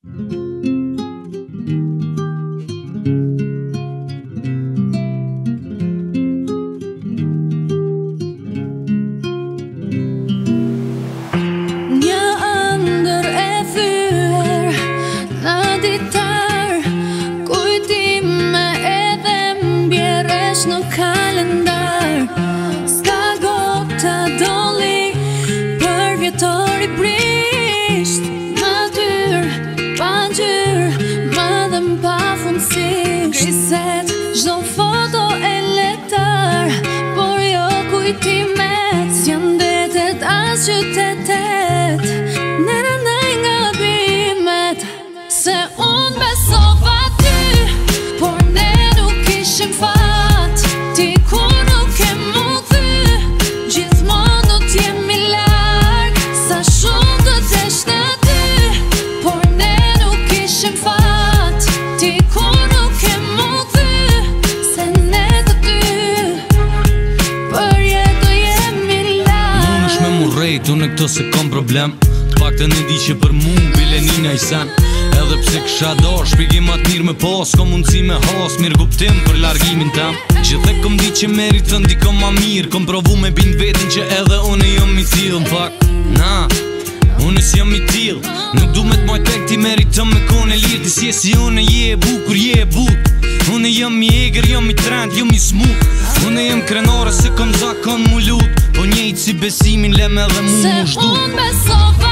Në kalendar s'ka gota doli për vjetori prisht natyr, pa ngjyr, madhem pa fundësi griset çdo foto e letar, por jo kujtimet janë detet as qytetet nëra ndaj nga grimet se unë besova ty, por ne nuk ishim fat. Unë këto se kom problem Pak të në di që për mu bile nina i sen Edhe pse kësha dar shpjegim atë mirë me pas Ko mundësi me has mirë guptim për largimin tem Që dhe kom di që meritën di kom ma mirë Kom provu me bind vetin që edhe unë jom i til Në fakt, na, unë s'jom i til Nuk du me t'moj tek ti meritën me kone lirë Ti si e si unë je e bukur, je e but Unë jom i eger, jom i trend, jom i smut Unë jom krenare se kom zakon mu lut Po njejtë si besimin lem edhe mu Se unë besova